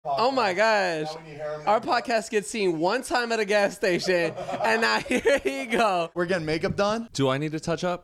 Oh my gosh. Our podcast gets seen one time at a gas station, and now here you go. We're getting makeup done. Do I need to touch up?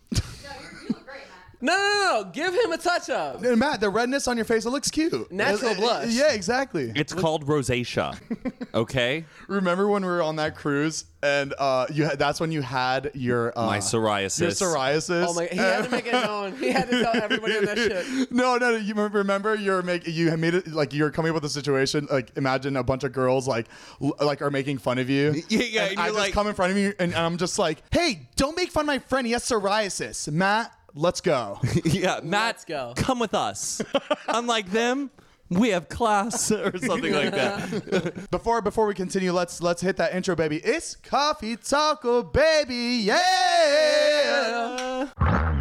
No. Give him a touch-up. Matt, the redness on your face, it looks cute. Natural blush. Yeah, exactly. It's called rosacea. Okay? Remember when we were on that cruise and that's when you had your My psoriasis. Your psoriasis. Oh my! He had to make it known. He had to tell everybody on that shit. No. You remember you had made it like you're coming up with a situation like imagine a bunch of girls like are making fun of you. Yeah. And I just come in front of you and I'm just like, hey, don't make fun of my friend. He has psoriasis. Matt, let's go. Yeah, Matt, Let's go. come with us. Unlike them, we have class or something like that. Before we continue, let's hit that intro, baby. It's Coffee Taco, baby. Yeah.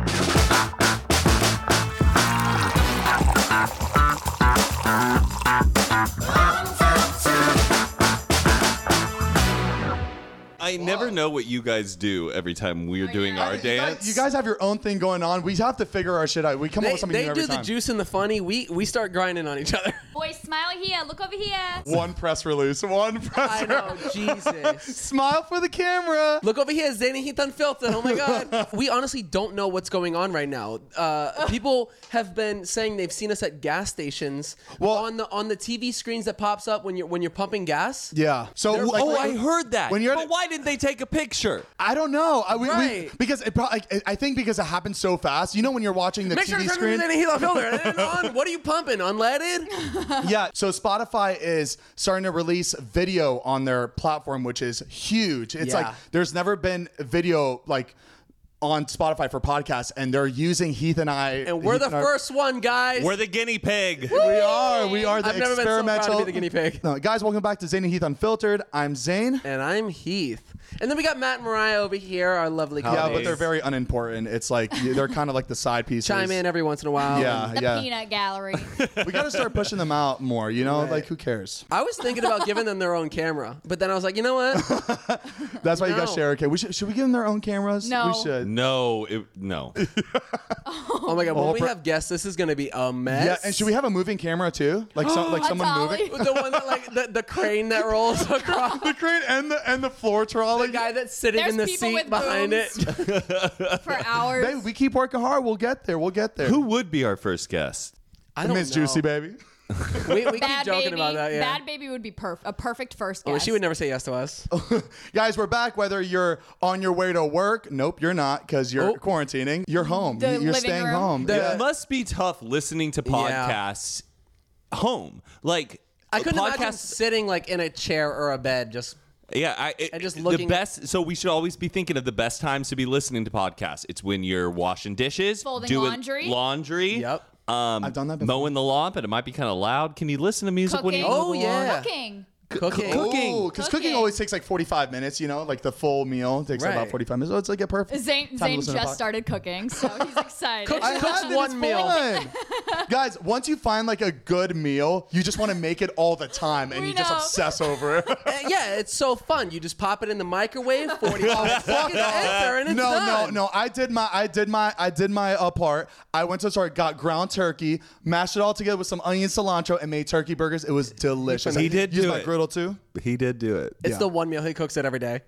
I never know what you guys do every time we're doing our dance. You guys have your own thing going on. We have to figure our shit out. We come up with something new They every do the time. juice and the funny. We start grinding on each other. Boys, smile here. Look over here. One press release. One press I know, Jesus. Smile for the camera. Look over here, Zane and Heath Unfiltered. Oh my God. We honestly don't know what's going on right now. People have been saying they've seen us at gas stations. Well, on the TV screens that pops up when you're pumping gas. Yeah. So I heard that. When you're but why didn't they take a picture? I don't know. Right. Because I think because it happens so fast. You know when you're watching the Make sure TV to turn screen. Zane and Heath Unfiltered. On. What are you pumping? Unleaded? Yeah. So Spotify is starting to release video on their platform, which is huge. It's Yeah. like there's never been video like on Spotify for podcasts, and they're using Heath and I. And we're the first one, guys. We're the guinea pig. We are the I've never been so proud experimental. to be the guinea pig. No, guys, welcome back to Zane and Heath Unfiltered. I'm Zane. And I'm Heath. And then we got Matt and Mariah over here, our lovely Yeah, co-hosts. but they're very unimportant. It's like they're kind of like the side pieces. Chime in every once in a while. Yeah, The yeah. peanut gallery. We got to start pushing them out more. You know, Right. like who cares? I was thinking about giving them their own camera, but then I was like, you know what? That's why you got No. share. Okay, should we give them their own cameras? No. We should. No. Oh my God, when we have guests, this is going to be a mess. Yeah, and should we have a moving camera too? Like someone dolly. moving? The one that the crane that rolls across. The crane and the floor trolley. The guy that's sitting There's in the people seat with behind booms. it. For hours. Baby, we keep working hard. We'll get there. Who would be our first guest? I don't Miss know. Juicy, baby. We keep Bad joking baby. about that, yeah. Bad baby would be a perfect first guest. Oh, she would never say yes to us. Guys, we're back. Whether you're on your way to work, nope, you're not because you're quarantining. You're home. The You're living staying room. home. The- It must be tough listening to podcasts home. Like I couldn't imagine podcasts. sitting like in a chair or a bed just... Yeah, And just the looking- best. So we should always be thinking of the best times to be listening to podcasts. It's when you're washing dishes, Folding doing laundry. Yep. I've done that before. mowing the lawn, but it might be kind of loud. Can you listen to music when you Cooking. mow Oh, the lawn? yeah. Cooking. Cooking. Cooking. Because Cooking. cooking always takes like 45 minutes, you know, like the full meal takes Right. about 45 minutes. So it's like a perfect. Zane time to listen to just pod- started cooking, so he's excited. Cooks I have it, one it's meal. fun. Guys, once you find like a good meal, you just want to make it all the time and We you just know. obsess over it. Yeah, it's so fun. You just pop it in the microwave, 45 seconds, enter, and it's done. No. I did my part. I went to the store, got ground turkey, mashed it all together with some onion cilantro, and made turkey burgers. It was delicious. He did use do my it. griddle too. He did do it. It's Yeah. the one meal he cooks it every day.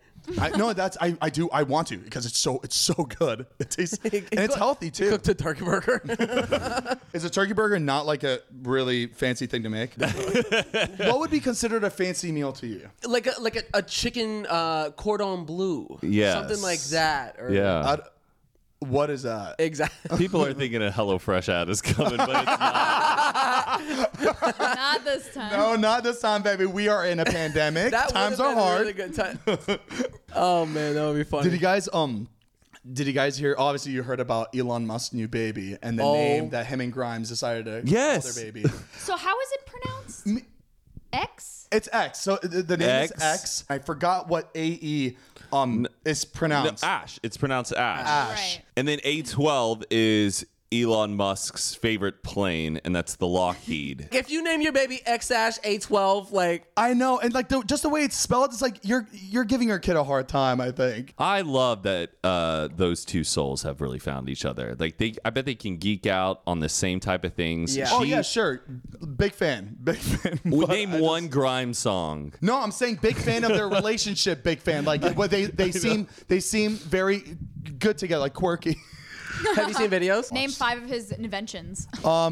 I want to because it's so good. It tastes and it's healthy too. Cooked a turkey burger. Is a turkey burger not like a really fancy thing to make? What would be considered a fancy meal to you? like a chicken cordon bleu. Yes. Something like that. Or Yeah. What is that? Exactly. People are thinking a HelloFresh ad is coming, but it's not. Not this time. No, not this time, baby. We are in a pandemic. That Times would've are been a hard. really good time. Oh man, that would be funny. Did you guys hear? Obviously, you heard about Elon Musk's new baby and the name that him and Grimes decided to Yes. call their baby. So how is it pronounced? X? It's X. So the name X. is X. I forgot what AE is No, pronounced. Ash. It's pronounced Ash. Ash. Right. And then A12 is Elon Musk's favorite plane, and that's the Lockheed. If you name your baby X-A12, like I know, and like just the way it's spelled, it's like you're giving your kid a hard time. I think. I love that those two souls have really found each other. Like I bet they can geek out on the same type of things. Yeah. Oh yeah, sure. Big fan. Big fan. We But name one grime song. No, I'm saying big fan of their relationship. Big fan. Like what they seem very good together. Like quirky. have you seen videos? Name 5 of his inventions.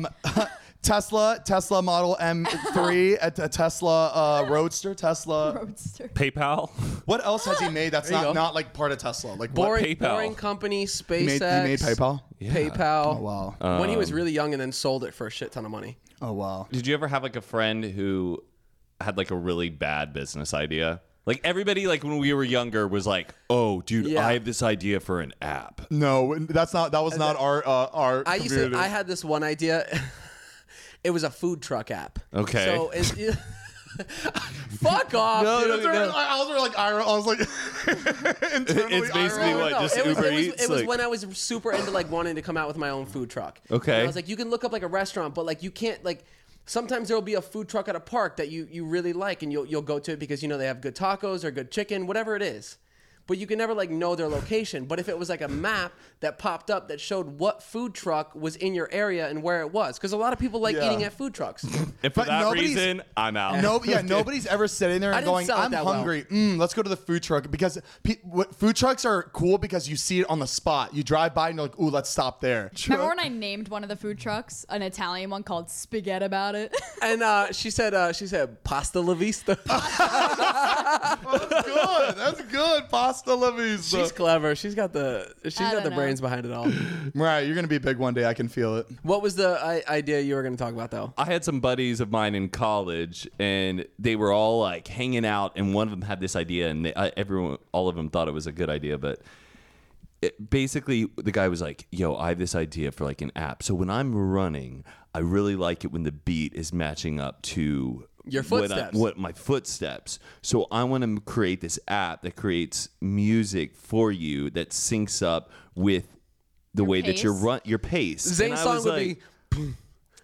Tesla Model M3, a Tesla Roadster, Tesla. Roadster. PayPal. What else has he made that's There you go. not like part of Tesla? Like what? Boring, PayPal. boring company, SpaceX. He made PayPal. PayPal. Oh wow. When he was really young and then sold it for a shit ton of money. Oh wow. Did you ever have like a friend who had like a really bad business idea? Like everybody, like when we were younger, was like, "Oh, dude, Yeah. I have this idea for an app." No, that was not our I community. had this one idea. It was a food truck app. Okay. So fuck off. No, dude. no, no. I was like internally It's basically ira. what, just it was, Uber it was, Eats, it was like- when I was super into like wanting to come out with my own food truck. Okay. And I was like, you can look up like a restaurant, but like you can't like. Sometimes there will be a food truck at a park that you really like, and you'll go to it because you know they have good tacos or good chicken, whatever it is. But you can never like know their location. But if it was like a map that popped up that showed what food truck was in your area and where it was, because a lot of people like Yeah. eating at food trucks. And for But that nobody's- reason, I'm out. Nobody's ever sitting there I and didn't going, sell it "I'm that well." hungry. Let's go to the food truck," because food trucks are cool because you see it on the spot. You drive by and you're like, "Ooh, let's stop there." Remember when I named one of the food trucks an Italian one called Spaghetti About It? And she said pasta la vista. That's good. That's good. Pasta la vista. She's clever. She's got the don't know. brains behind it all. Right, you're gonna be big one day. I can feel it. What was the idea you were going to talk about though? I had some buddies of mine in college, and they were all like hanging out, and one of them had this idea, and all of them thought it was a good idea, but basically the guy was like, "Yo, I have this idea for like an app. So when I'm running, I really like it when the beat is matching up to Your footsteps. what my footsteps. So I want to create this app that creates music for you that syncs up with the way that pace? your pace." Zane's And I song was would like- be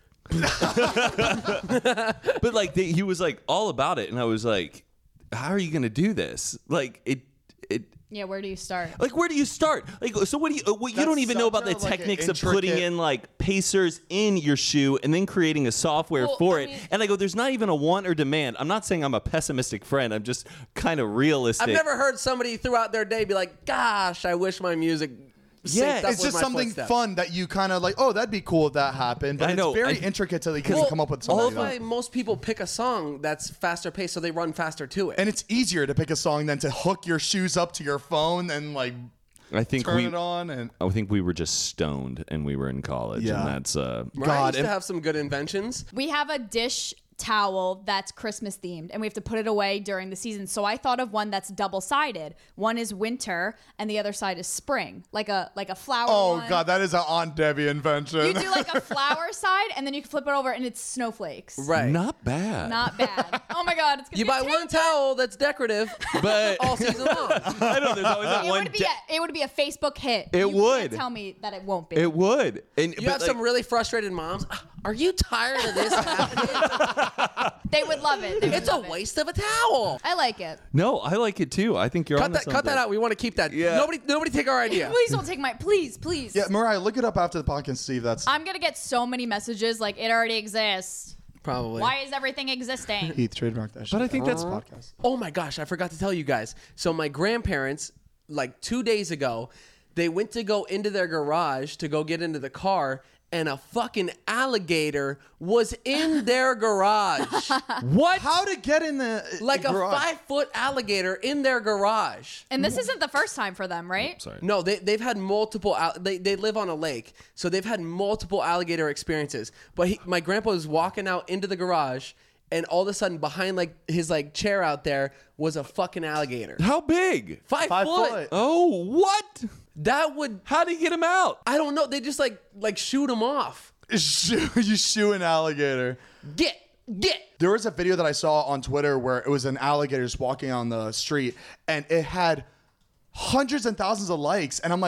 But like he was like all about it, and I was like, "How are you gonna do this? Like it." Yeah, where do you start? Like, where do you start? Like, so what do you? You don't That's even know about the such a, like, techniques of putting intricate- in like pacers in your shoe and then creating a software Well, for I it. mean- And I go, there's not even a want or demand. I'm not saying I'm a pessimistic friend. I'm just kind of realistic. I've never heard somebody throughout their day be like, "Gosh, I wish my music." Yeah, synced up It's with just my something footsteps." fun that you kind of like. Oh, that'd be cool if that happened. But I know, it's very I- intricate to Well, come up with all something. why most people pick a song that's faster paced, so they run faster to it. And it's easier to pick a song than to hook your shoes up to your phone and like I think turn we. it on. And I think we were just stoned and we were in college, Yeah. and that's Mariah God, used and- to have some good inventions. We have a dish towel that's Christmas themed, and we have to put it away during the season. So I thought of one that's double sided. One is winter, and the other side is spring, like a flower. oh one. god, that is an Aunt Debbie invention. You do like a flower side, and then you can flip it over, and it's snowflakes. Right. not bad. Not bad. Oh my god, it's gonna You be buy a one takeout. towel that's decorative but all season long. I know there's always that It one. would be a Facebook hit. It You would. Can't tell me that it won't be. It would. And You have some really frustrated moms. Are you tired of this happening? They would love it. They would It's a love it. waste of a towel. I like it. No, I like it too. I think you're Cut that out. We want to keep that. Yeah. Nobody take our idea. Please don't take my. Please. yeah, Mariah, look it up after the podcast, Steve. That's I'm gonna get so many messages like it already exists. Probably. Why is everything existing? Heath trademark that shit. But I think that's podcast. Oh my gosh, I forgot to tell you guys. So my grandparents, like 2 days ago, they went to go into their garage to go get into the car, and a fucking alligator was in their garage. what? How to get in the Like a garage? 5-foot alligator in their garage. And this isn't the first time for them, right? Sorry. No, they've had multiple. They live on a lake, so they've had multiple alligator experiences. But my grandpa was walking out into the garage, and all of a sudden, behind like his like chair out there was a fucking alligator. How big? 5 5 foot. foot. Oh, what? That would. How do you get him out? I don't know. They just like shoot him off. You shoe an alligator. Get. There was a video that I saw on Twitter where it was an alligator just walking on the street, and it had hundreds and thousands of likes. And I'm like,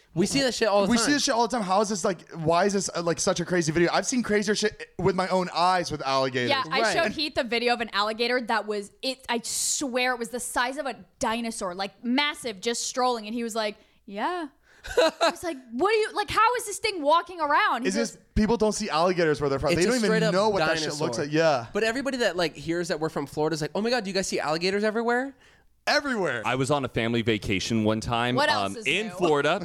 We see that shit all the time. We see this shit all the time. How is this like? Why is this like such a crazy video? I've seen crazier shit with my own eyes with alligators. Yeah, I Right. showed Heath a video of an alligator that was it. I swear it was the size of a dinosaur, like massive, just strolling, and he was like, "Yeah." I was like, "What do you like? How is this thing walking around?" He Is goes, this people don't see alligators where they're from? It's They a don't even straight-up know what that shit dinosaur. looks like. Yeah, But everybody that like hears that we're from Florida is like, oh my god, do you guys see alligators everywhere? everywhere. I was on a family vacation one time. What else is in new? Florida,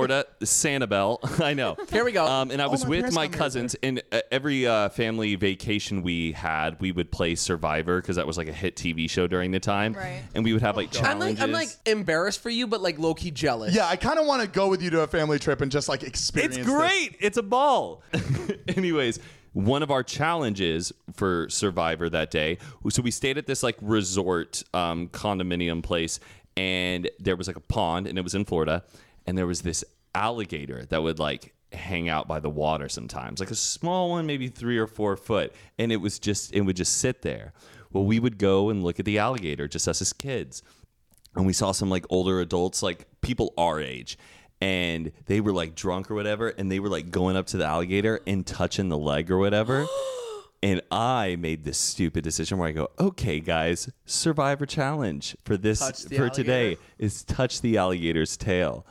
Sanibel. I know. Here we go. And I was my with parents my got married cousins, and every family vacation we had, we would play Survivor because that was like a hit TV show during the time. Right. And we would have like I'm challenges. like embarrassed for you, but like low key jealous. Yeah, I kind of want to go with you to a family trip and just like experience. It's great. It's a ball. Anyways, one of our challenges for Survivor that day, so we stayed at this like resort condominium place, and there was like a pond, and it was in Florida, and there was this alligator that would like hang out by the water sometimes, like a small one, maybe 3 or 4 foot, and it would just sit there. Well, we would go and look at the alligator, just us as kids, and we saw some like older adults, like people our age, and they were like drunk or whatever, and they were like going up to the alligator and touching the leg or whatever. And I made this stupid decision where I go, okay, guys, Survivor challenge for this Touch the for today alligator. is touch the alligator's tail.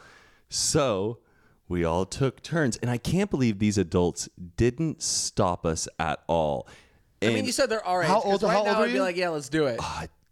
So we all took turns, and I can't believe these adults didn't stop us at all. I mean, you said they're our age. How 'cause old- Right how now, old are I'd be you? like, yeah, let's do it.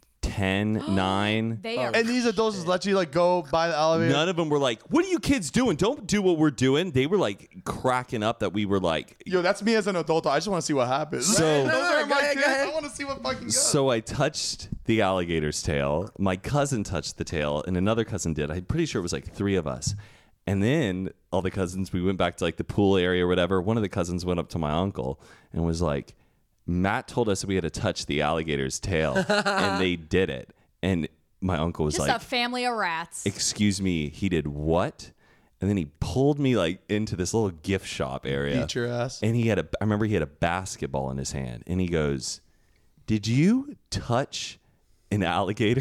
10, 9. "They are." And these adults just let you like go by the elevator. None of them were like, what are you kids doing? Don't do what we're doing. They were like cracking up that we were like. Yo, that's me as an adult. I just want to see what happens. So- those No, are go my ahead, go kids. ahead. I want to see what fucking goes. So I touched the alligator's tail. My cousin touched the tail, and another cousin did. I'm pretty sure it was like 3 of us. And then all the cousins, we went back to like the pool area or whatever. One of the cousins went up to my uncle and was like, Matt told us we had to touch the alligator's tail, and they did it. And my uncle was Just like, a family of rats. excuse me, he did what? And then he pulled me like into this little gift shop area. Beat your ass. And I remember he had a basketball in his hand, and he goes, did you touch an alligator?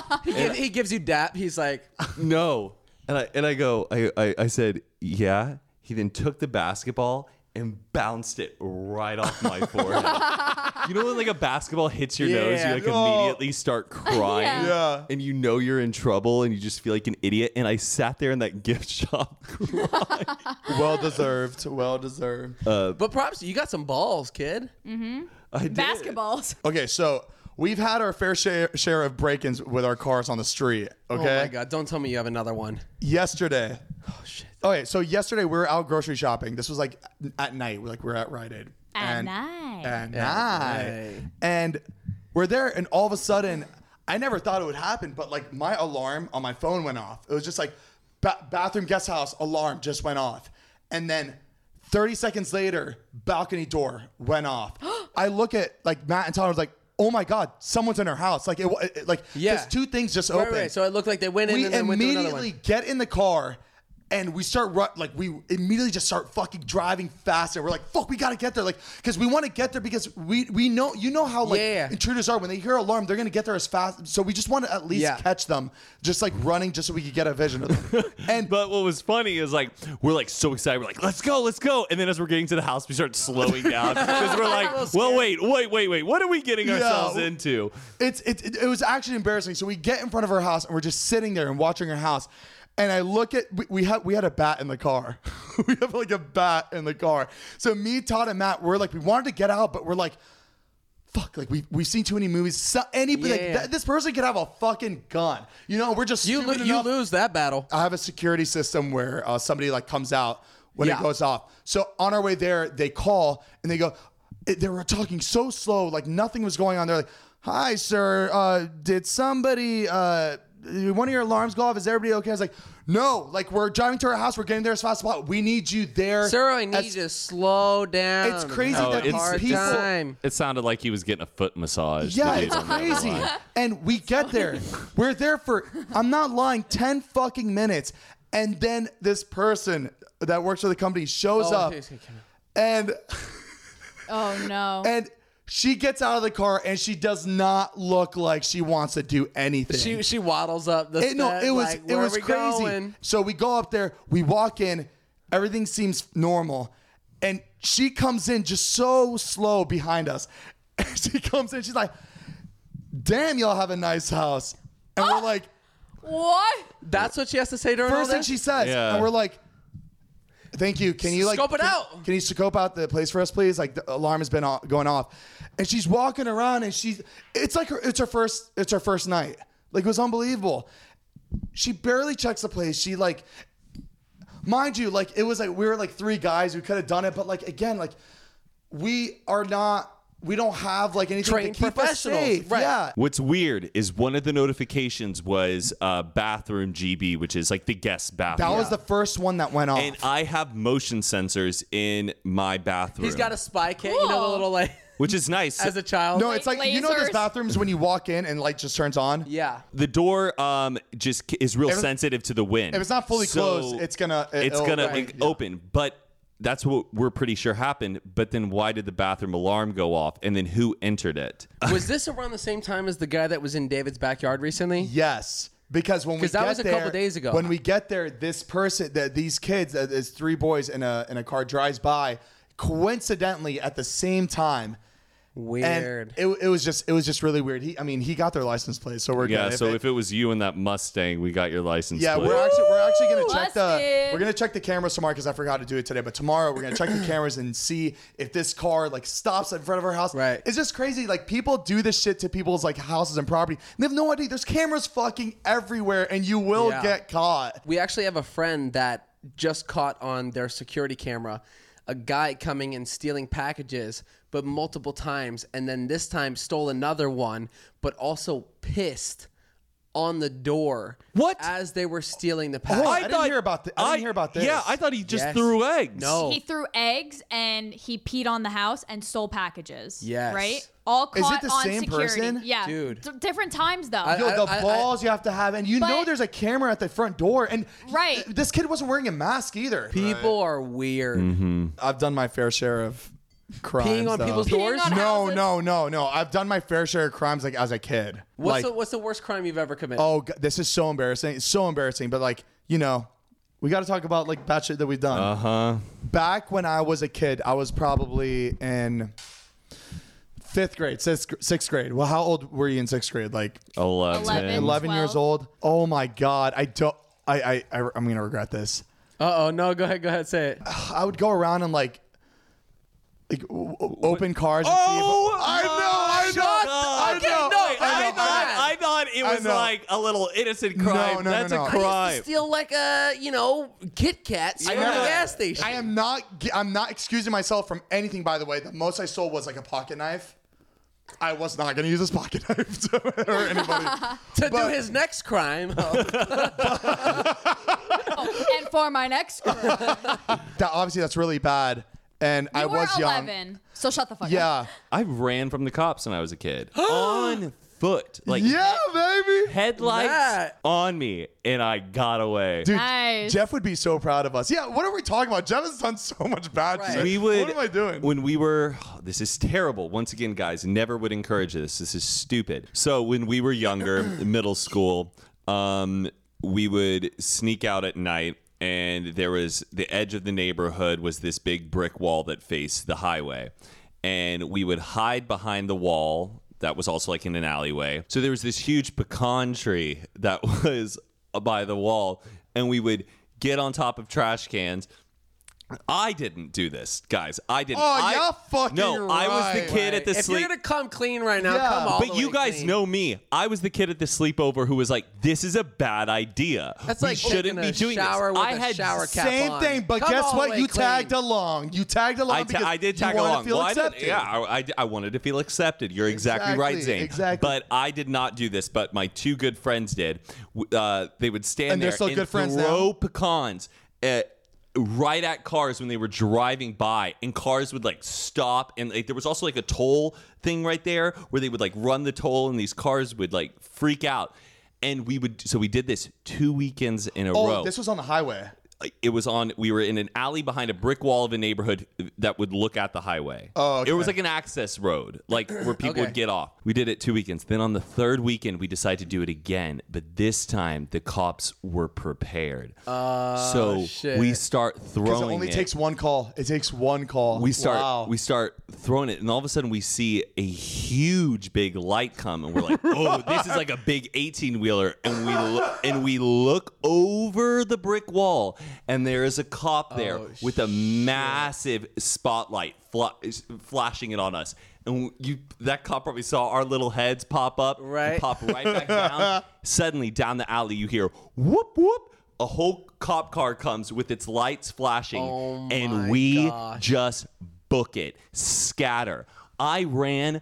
He gives you dap. He's like, No. And I go, I said, yeah. He then took the basketball and bounced it right off my forehead. You know when like a basketball hits your nose, you Yeah. like Oh. immediately start crying. Yeah. And you know you're in trouble and you just feel like an idiot. And I sat there in that gift shop crying. Well deserved. Well deserved. but props, you got some balls, kid. I did. Basketballs. Okay, so we've had our fair share of break-ins with our cars on the street. Okay. Oh my god, don't tell me you have another one. Yesterday. Oh shit. Okay, so yesterday we were out grocery shopping. This was like at night. We're at Rite Aid. At night. At At night. night. And we're there, and all of a sudden, I never thought it would happen, but like my alarm on my phone went off. It was just like bathroom guest house alarm just went off, and then 30 seconds later, balcony door went off. I look at like Matt and Tyler was like, oh my god, someone's in our house. Like like Yeah. just 2 things just Right, opened. right. So it looked like they went in We and then went to another immediately one. get in the car and we start we immediately just start fucking driving faster. We're like, fuck, we gotta get there, like, because we want to get there because we know, you know how like Yeah. intruders are when they hear alarm, they're gonna get there as fast. So we just want to at least Yeah. catch them, just like running, just so we could get a vision of them. And But what was funny is like we're like so excited. We're like, let's go. And then as we're getting to the house, we start slowing down because we're like, well, wait. What are we getting ourselves into? it was actually embarrassing. So we get in front of our house and we're just sitting there and watching our house. And I look at we had a bat in the car. We have like a bat in the car. So me, Todd, and Matt, we're like, we wanted to get out, but we're like, fuck, like we've seen too many movies. So anybody Yeah. like this person could have a fucking gun. You know, we're just You stupid you enough. lose that battle. I have a security system where somebody like comes out when Yeah. it goes off. So on our way there, they call and they go, they were talking so slow, like nothing was going on. They're like, hi, sir, did somebody, one of your alarms go off? Is everybody okay? I was like, no, like we're driving to our house. We're getting there as fast as possible. We need you there. Sir, I need as- you to slow down. It's crazy I'm that having a these hard people- time. It sounded like he was getting a foot massage. Yeah, the it's dude on the other crazy. line. And we get there. We're there for, I'm not lying, 10 fucking minutes. And then this person that works for the company shows up. okay, okay. And Oh no. and She gets out of the car and she does not look like she wants to do anything. She waddles up the No, steps, it was like, it where was we crazy. going? So we go up there, we walk in, everything seems normal, and she comes in just so slow behind us. She comes in, she's like, "Damn, y'all have a nice house," and we're like, What? That's what she has to say during all first thing this? she says, Yeah. and we're like, "Thank you. Can you like Scope it out. Can you scope out the place for us, please? Like the alarm has been going off." And she's walking around, and it's like it's her first night. Like it was unbelievable. She barely checks the place. She like, mind you, like it was like we were like 3 guys who could have done it, but like again, like we don't have like anything Trained to keep us professionals, safe. right. Yeah. What's weird is one of the notifications was bathroom GB, which is like the guest bathroom. That was the first one that went off. And I have motion sensors in my bathroom. He's got a spy kit, you know, the Cool. little like which is nice. as a child. no, it's like you know those lasers. bathrooms when you walk in and light just turns on. Yeah. The door just is real it's- sensitive to the wind. If it's not fully So closed, it's gonna open. But that's what we're pretty sure happened. But then why did the bathroom alarm go off? And then who entered it? Was this around the same time as the guy that was in David's backyard recently? Yes, because when we 'Cause that get was a there, couple days ago. When we get there, this person, these kids, there's 3 boys in a car drives by, coincidentally at the same time. Weird. And it was just really weird. He got their license plate, so we're Yeah. good. So if it was you and that Mustang, we got your license yeah, plate. we're actually gonna check Busted. the cameras tomorrow because I forgot to do it today. But tomorrow we're gonna check the cameras and see if this car like stops in front of our house. Right. It's just crazy. Like people do this shit to people's like houses and property. And they have no idea. There's cameras fucking everywhere, and you will Yeah. get caught. We actually have a friend that just caught on their security camera a guy coming and stealing packages, but multiple times, and then this time stole another one, but also pissed on the door. What? As they were stealing the Oh, package. I didn't hear about I didn't hear about this. Yeah, I thought he just Yes. threw eggs. No. He threw eggs and he peed on the house and stole packages. Yes. Right? All Is it caught the on same security. person? Yeah. Dude. Different times though. Yo, the I- balls you have to have, and you But- know there's a camera at the front door, and Right. this kid wasn't wearing a mask either. People are weird. I've done my fair share of crimes. Peeing on though. people's Peeing doors? on No. I've done my fair share of crimes like as a kid. What's the worst crime you've ever committed? Oh, this is so embarrassing. It's so embarrassing, but like, you know, we got to talk about like bad shit that we've done. Back when I was a kid, I was probably in 5th grade, 6th grade. Well, how old were you in 6th grade? Like 11. 11 years 12. old. Oh my God. I'm going to regret this. Uh-oh, no, go ahead, say it. I would go around and like open cars and see if I thought it was know. like a little innocent crime. No, That's no. a I I crime. used to steal like Kit Kats from the gas station. I'm not excusing myself from anything, by the way. The most I stole was like a pocket knife. I was not going to use this pocket knife to hurt anybody. to do his next crime. And for my next crime. Obviously, that's really bad. And I You were was young. 11, so shut the fuck up. Yeah. I ran from the cops when I was a kid. On foot. Like Yeah, baby. headlights That- on me. And I got away. Dude, Nice. Jeff would be so proud of us. Yeah, what are we talking about? Jeff has done so much bad Right. shit. We would, What am I doing? When we were, this is terrible. Once again, guys, never would encourage this. This is stupid. So when we were younger, middle school, we would sneak out at night, and there was the edge of the neighborhood was this big brick wall that faced the highway, and we would hide behind the wall. That was also like in an alleyway. So there was this huge pecan tree that was by the wall, and we would get on top of trash cans. I didn't do this, guys. I didn't. Oh, you're fucking No, I was the right. kid at the if sleep. you're gonna come clean right now, Yeah. come on. But you guys know me. I was the kid at the sleepover who was like, "This is a bad idea. That's we like shouldn't taking be a doing shower this." with I a had shower cap Same on. thing, but Come guess all the what? way You clean. tagged along. You tagged along because I did you tag wanted along. to feel accepted. I wanted to feel accepted. You're exactly right, Exactly, Zane. exactly. But I did not do this. But my 2 good friends did. They would stand And there they're still and good friends throw now? pecans right at cars when they were driving by, and cars would like stop, and like there was also like a toll thing right there where they would like run the toll, and these cars would like freak out. And we did this 2 weekends in a row. Oh, this was on the highway. we were in an alley behind a brick wall of a neighborhood that would look at the highway. Oh, okay. It was like an access road, like where people would get off. We did it 2 weekends. Then on the third weekend, we decided to do it again. But this time, the cops were prepared. So shit. we start Because throwing it only it. takes one call. It takes one call. We start Wow. throwing it, and all of a sudden we see a huge big light come, and we're like, "Oh, this is like a big 18-wheeler!" And we look over the brick wall, and there is a cop there with a massive spotlight flashing it on us. And that cop probably saw our little heads pop up, Right. and pop right back down. Suddenly, down the alley, you hear whoop whoop. A whole cop car comes with its lights flashing, and we just book it, scatter. I ran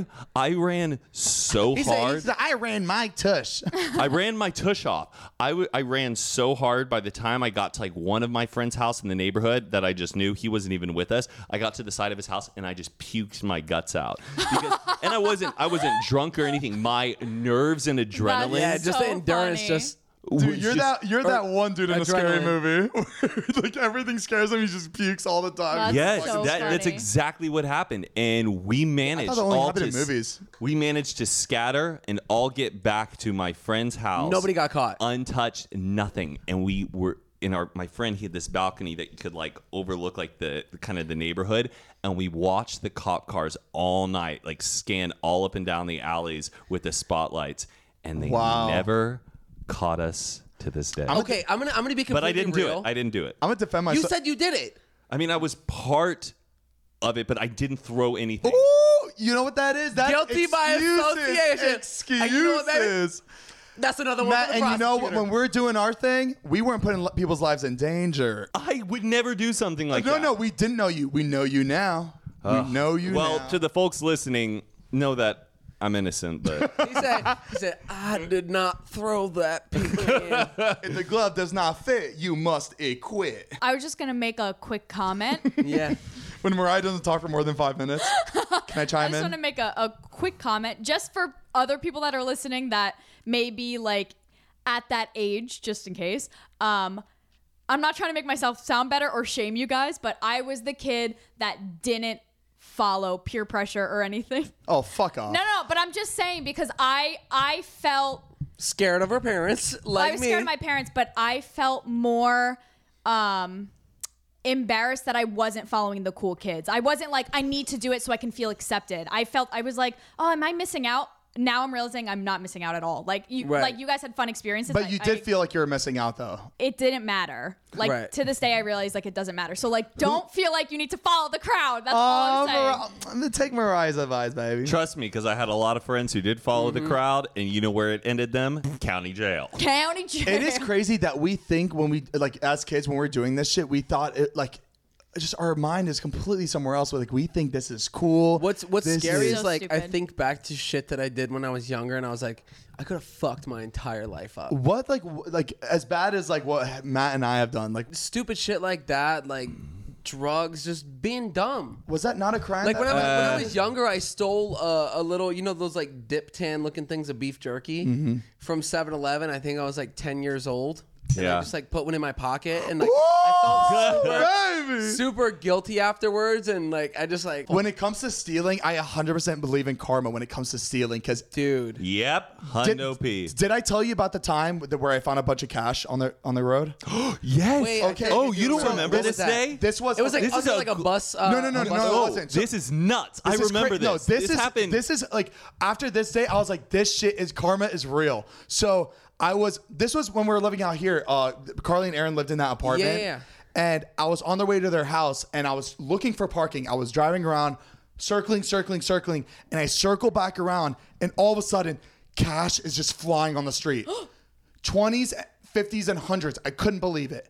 so hard. I ran my tush. I ran my tush off. I ran so hard by the time I got to like one of my friend's house in the neighborhood that I just knew he wasn't even with us. I got to the side of his house and I just puked my guts out. And I wasn't drunk or anything. My nerves and adrenaline. Yeah, just So the endurance funny. just. Dude, you're that one dude in a scary adrenaline. movie. Where, like everything scares him. He just pukes all the time. That's Yes, so that's funny. exactly what happened, and we managed. I thought that only all happened to in movies. We managed to scatter and all get back to my friend's house. Nobody got caught. Untouched, nothing, and we were in my friend. He had this balcony that you could like overlook like the kind of the neighborhood, and we watched the cop cars all night, like scan all up and down the alleys with the spotlights, and they Wow. never caught us to this day. Okay, I'm gonna be completely But I didn't real. do it. I didn't do it. I'm gonna defend You myself. said you did it. I mean, I was part of it, but I didn't throw anything. Ooh, you know what that is? That's Guilty by association. Excuses. And you know what that is? That's another one. Matt, for the and you know what? prosecutor. When we're doing our thing, we weren't putting people's lives in danger. I would never do something like that. No, we didn't know you. We know you now. We know you Well, now. to the folks listening, know that I'm innocent, but he said, I did not throw that pecan. If the glove does not fit, you must acquit. I was just gonna make a quick comment. Yeah. When Mariah doesn't talk for more than 5 minutes, can I I chime just in? want to make a quick comment just for other people that are listening that may be like at that age, just in case. I'm not trying to make myself sound better or shame you guys, but I was the kid that didn't follow peer pressure or anything. Oh, fuck off. No, but I'm just saying because I felt Scared of her parents, like I was me. scared of my parents, but I felt more embarrassed that I wasn't following the cool kids. I wasn't like, I need to do it so I can feel accepted. I was like, oh, am I missing out? Now I'm realizing I'm not missing out at all. Like you guys had fun experiences. But you did feel like you were missing out, though. it didn't matter. Like Right. to this day, I realize like it doesn't matter. So like, don't feel like you need to follow the crowd. That's all I'm saying. I'm gonna take Mariah's advice, baby. trust me, because I had a lot of friends who did follow Mm-hmm. the crowd, and you know where it ended them? County jail. County jail. It is crazy that we think when we, like, as kids, when we're doing this shit, we thought it, like, just our mind is completely somewhere else. Like, we think this is cool. What's This scary So is like I stupid. think back to shit that I did when I was younger, and I was like, I could have fucked my entire life up. What, like as bad as like what Matt and I have done, like, Stupid shit like that, like drugs, just being dumb. was that not a crime? Like when I was younger, I stole a little, you know, those like dip tan looking things of beef jerky from 7-Eleven. I think I was like 10 years old. And Yeah. I just like put one in my pocket and like I felt baby. super guilty afterwards, and like I just like, When it comes to stealing, I 100% believe in karma when it comes to stealing. Because dude. Yep, Hundo P. did I tell you about the time where I found a bunch of cash on the road? Yes. Wait, I Okay. can't- Oh, you don't so remember what this was that? day? This was It was like This is under a like a gr- bus. No, a bus- it wasn't. So- This is nuts. I This is remember cra- this. No, this happened. This is like after this day, I was like, this shit is karma is real. So this was when we were living out here. Carly and Aaron lived in that apartment. Yeah. And I was on their way to their house, and I was looking for parking. I was driving around, circling, and I circle back around, and all of a sudden, cash is just flying on the street. 20s, 50s, and 100s. I couldn't believe it.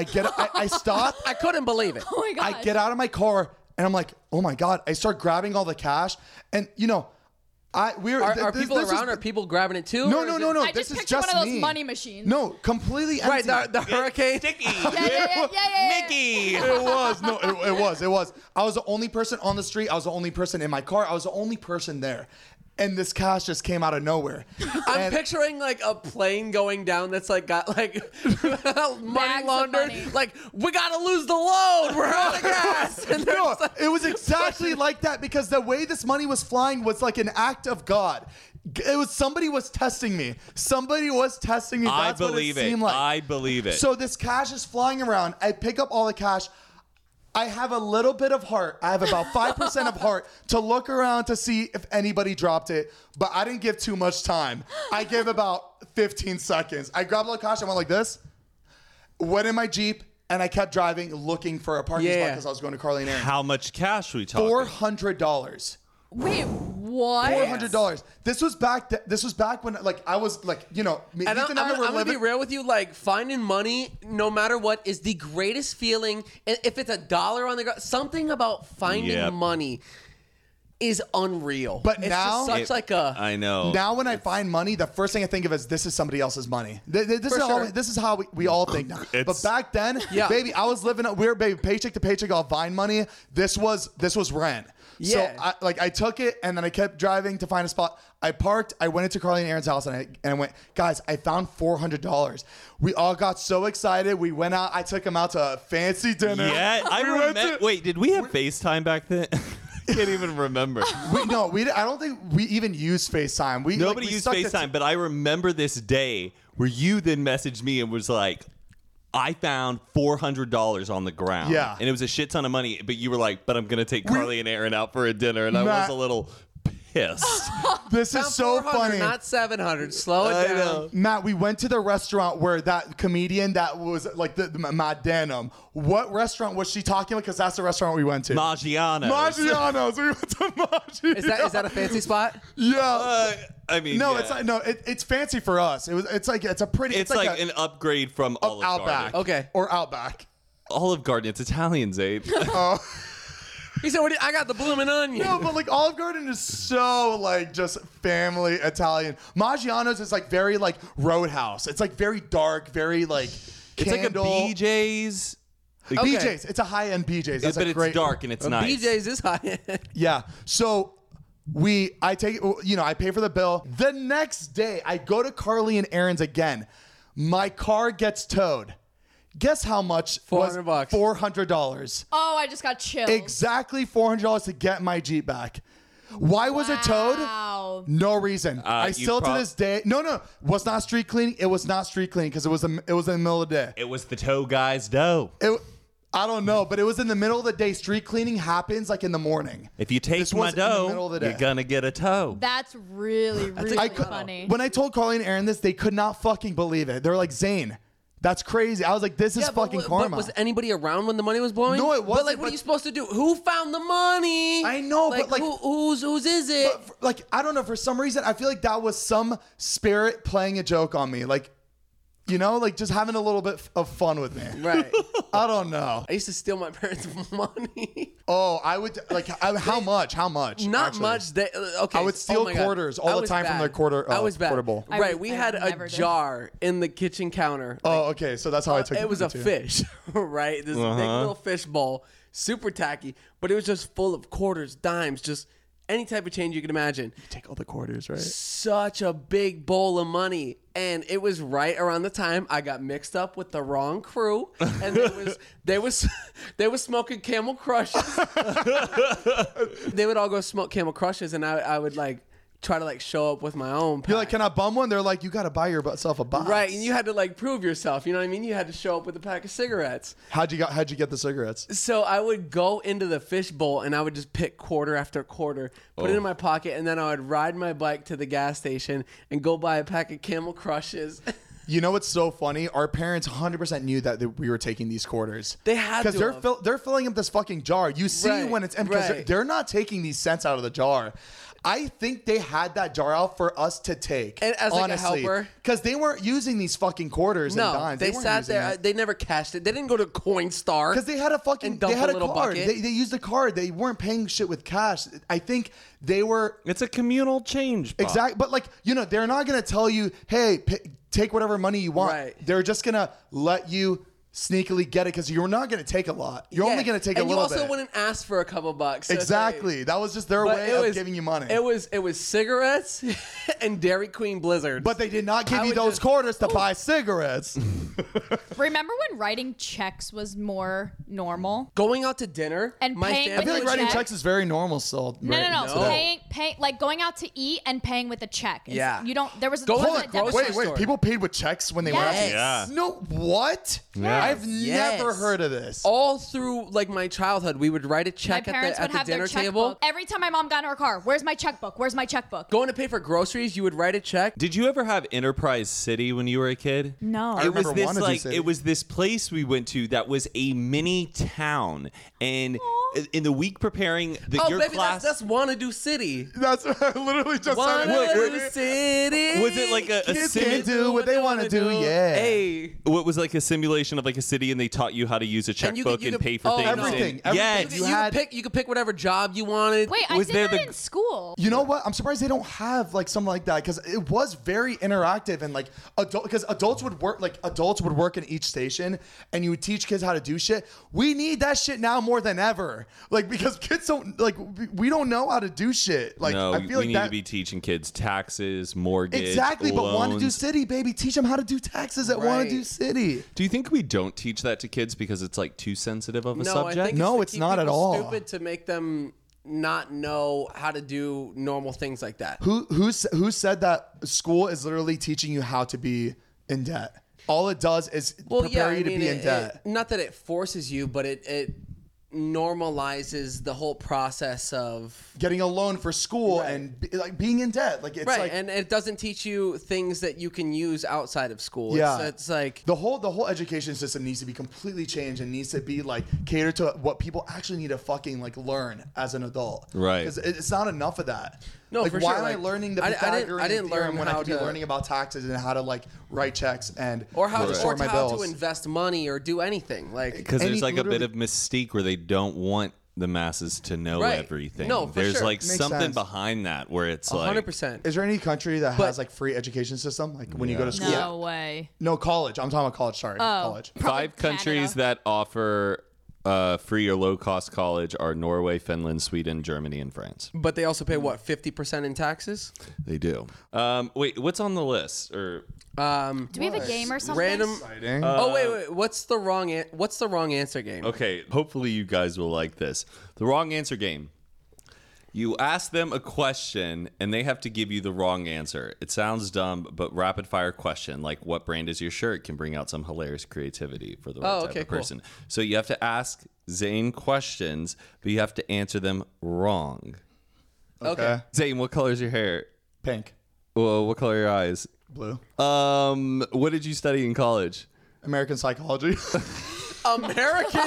I stop. I couldn't believe it. Oh my god. I get out of my car and I'm like, oh my God. I start grabbing all the cash. And you know, Are people around? Are people grabbing it too? No. Or is it- I This just is picture just one of those me. money machines. No, completely empty. Right, the hurricane. Sticky. Yeah. Mickey. It was. No, it was. I was the only person on the street. I was the only person in my car. I was the only person there. and this cash just came out of nowhere. I'm And- picturing like a plane going down that's like got like money of laundered. money. Like, we gotta lose the load. We're out of gas. And they're No, just like, it was exactly like that because the way this money was flying was like an act of God. It was somebody was testing me. Somebody was testing me. I That's what believe it it. seemed like. I believe it. So this cash is flying around. I pick up all the cash. I have a little bit of heart. I have about 5% of heart to look around to see if anybody dropped it, but I didn't give too much time. I gave about 15 seconds. I grabbed all the cash. I went like this, went in my Jeep, and I kept driving looking for a parking spot Yeah. because I was going to Carly and Aaron. How much cash we talking? $400. Wait, what? $400. This was back when like I was like, you know, and Ethan and I were I'm gonna be living. real with you. Like, finding money, no matter what, is the greatest feeling. And if it's $1 on the ground, something about finding Yep. money is unreal. But it's now- just such like a. I know. Now when I find money, the first thing I think of is this is somebody else's money. sure. This is how we all think now. But It's- back then, Yeah. baby, I was living we were baby paycheck to paycheck off Vine money. This was rent. Yeah. So I took it and then I kept driving to find a spot. I parked. I went into Carly and Aaron's house and I went, guys, I found $400. We all got so excited. We went out. I took them out to a fancy dinner. Yeah, I We went remember. to- Wait, did we have FaceTime back then? I can't even remember. I don't think we even used FaceTime. Nobody we used stuck to- FaceTime, but I remember this day where you then messaged me and was like, I found $400 on the ground. Yeah. And it was a shit ton of money, but you were like, but I'm going to take Carly and Aaron out for a dinner. And I Matt- was a little pissed. This is Found so 400, funny. Not 700. Slow it I down. know. Matt, we went to the restaurant where that comedian that was like the Matt Danum. What restaurant was she talking about? Because that's the restaurant we went to. Maggiano's. Maggiano's. We went to Maggiano's. Is that a fancy spot? Yeah. I mean, No, yeah. it's not. No, it's fancy for us. It's a pretty. It's like an upgrade from Olive Outback. Garden. Okay. Or Outback. Olive Garden, it's Italian, Zayd. He said, I got the blooming onion. No, but like Olive Garden is so like just family Italian. Maggiano's is like very like Roadhouse. It's like very dark, very like It's like a candle. BJ's. Okay. BJ's. It's a high end BJ's. That's But a it's great. dark and it's nice. BJ's is high. Yeah. So I take I pay for the bill. The next day, I go to Carly and Aaron's again. My car gets towed. Guess how much? $400. $400. Oh, I just got chills. Exactly $400 to get my Jeep back. Why was it towed? Wow. No reason. I you still to this day. No. Was not street cleaning. It was not street cleaning because it was in the middle of the day. It was the tow guy's dough. I don't know, but it was in the middle of the day. Street cleaning happens like in the morning. If you take This my was in the middle dough, of the day. you're going to get a tow. That's really, really I could, funny. When I told Carly and Aaron this, they could not fucking believe it. They were like, Zane, that's crazy. I was like, this is fucking karma. But was anybody around when the money was blowing? No, it But wasn't, like, what but- are you supposed to do? Who found the money? I know, but, like- whose is it? Like, I don't know. For some reason, I feel like that was some spirit playing a joke on me. Like, you know, like just having a little bit of fun with me. Right. I don't know. I used to steal my parents' money. Oh, I would like how much? How much? Not actually? much. Okay. I would steal oh my God. quarters all I the was time from bad. their quarter. I was bad. quarter bowl. Right. We I had never a did. jar in the kitchen counter. Oh, okay. So that's how I took It was a too. fish, right? This big little fish bowl, super tacky, but it was just full of quarters, dimes, just any type of change you can imagine. Take all the quarters, right? Such a big bowl of money. And it was right around the time I got mixed up with the wrong crew, and they was smoking Camel Crushes. They would all go smoke Camel Crushes, and I would like try to like show up with my own pack. You're like, can I bum one? They're like, you got to buy yourself a box. Right, and you had to like prove yourself. You know what I mean? You had to show up with a pack of cigarettes. How'd you get the cigarettes? So I would go into the fish bowl and I would just pick quarter after quarter, put it in my pocket, and then I would ride my bike to the gas station and go buy a pack of Camel Crushes. You know what's so funny? Our parents 100% knew that we were taking these quarters. They had because to they're filling up this fucking jar. You see Right, when it's empty because right. they're not taking these cents out of the jar. I think they had that jar out for us to take. And as, like, a honestly, helper? because they weren't using these fucking quarters and No, dimes. they weren't sat using there. it. They never cashed it. They didn't go to Coinstar. Because they had a fucking And dump they had a little card. bucket. They used a card. They weren't paying shit with cash. I think they were It's a communal change. Bob. exactly. But like they're not gonna tell you, hey, take whatever money you want. Right. They're just gonna let you sneakily get it because you're not going to take a lot. You're only going to take a little bit. And you also wouldn't ask for a couple bucks. So Exactly. That was just their way of giving you money. It was cigarettes and Dairy Queen Blizzards. But they did not give I you would those just- quarters to buy cigarettes. Remember when writing checks was more normal? going out to dinner And my paying I family feel like with a writing check? checks is very normal still. No, right? no. No. Paying, like going out to eat and paying with a check. Yeah. You don't. There was Go there to wasn't the a debit grocery card. Wait. People paid with checks when they went out to Yes. eat? Yeah. No, what? Yeah. I've Yes. never heard of this. all through like my childhood, we would write a My check parents at would the have dinner their checkbook. table. Every time my mom got in her car, where's my checkbook? Where's my checkbook? Going to pay for groceries, you would write a check. Did you ever have Enterprise City when you were a kid? No. I It was remember this Wanadu like City. it was this place we went to that was a mini town, and in the week preparing your baby, class. that's Wanadu City. That's what I literally just said. Wanadu City. Was it like a Kids sim- can't do what they want to do. Yeah. Hey. what was like a simulation of like a city, and they taught you how to use a And you checkbook could- and pay for oh, things. everything, And, everything. yes. You had- you could pick whatever job you wanted. Wait, I Was did there that the- in school. You know what? I'm surprised they don't have like something like that because it was very interactive and like because adults would work in each station and you would teach kids how to do shit. We need that shit now more than ever. Like because kids don't like we don't know how to do shit. Like No, I feel we like need that to be teaching kids taxes, mortgage, exactly. But Wanadu loans. City, baby, teach them how to do taxes at Right. Wanadu City. Do you think we don't teach that to kids because it's like too sensitive of a No, subject? I think No, to it's keep not at people all. Stupid to make them not know how to do normal things like that. Who said that school is literally teaching you how to be in debt? All it does is prepare you to be in debt. Not that it forces you, but it normalizes the whole process of Getting a loan for school Right. and like being in debt. Like it's like and it doesn't teach you things that you can use outside of school. Yeah. It's like the whole education system needs to be completely changed and needs to be like catered to what people actually need to fucking like learn as an adult. Right. Because it's not enough of that. No, like for why sure. am I Like, learning the I Pythagorean didn't learn theorem when I how could be to- learning about taxes and how to like write checks and or how to to, sort or my how bills. to invest money or do anything like Because And there's he like a bit literally- of mystique where they don't want the masses to know Right. everything. No, for there's sure. like Makes something sense. behind that where it's like 100%. Is there any country that But- has like free education system? Like when you go to school? No way. No, college. I'm talking about college. Sorry, college. Probably 5 countries Canada. that offer free or low cost college are Norway, Finland, Sweden, Germany, and France. But they also pay what 50% in taxes. They do. Wait, what's on the list? Or Do we have a game or something? Random. Exciting. Oh wait. What's the wrong answer game? okay, hopefully you guys will like this. The wrong answer game. You ask them a question and they have to give you the wrong answer. It sounds dumb, but rapid fire question like what brand is your shirt can bring out some hilarious creativity for the right type okay, of cool. person. So you have to ask Zane questions, but you have to answer them wrong. Okay. Zane, what color is your hair? Pink, Well, what color are your eyes? blue. What did you study in college? American psychology. American